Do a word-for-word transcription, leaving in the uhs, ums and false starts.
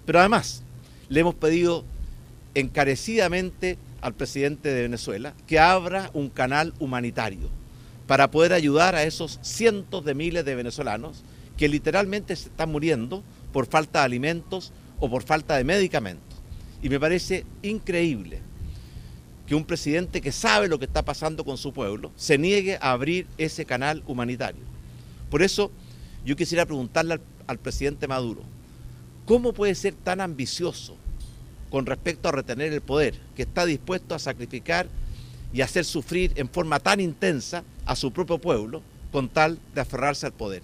Pero además, le hemos pedido encarecidamente al presidente de Venezuela que abra un canal humanitario para poder ayudar a esos cientos de miles de venezolanos que literalmente se están muriendo por falta de alimentos o por falta de medicamentos. Y me parece increíble que un presidente que sabe lo que está pasando con su pueblo se niegue a abrir ese canal humanitario. Por eso yo quisiera preguntarle al, al presidente Maduro, ¿cómo puede ser tan ambicioso con respecto a retener el poder, que está dispuesto a sacrificar y hacer sufrir en forma tan intensa a su propio pueblo con tal de aferrarse al poder?